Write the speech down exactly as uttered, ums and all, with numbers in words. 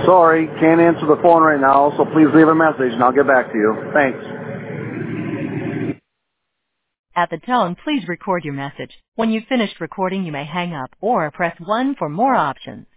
Sorry, can't answer the phone right now, so please leave a message and I'll get back to you. Thanks. At the tone, please record your message. When you've finished recording, you may hang up or press one for more options.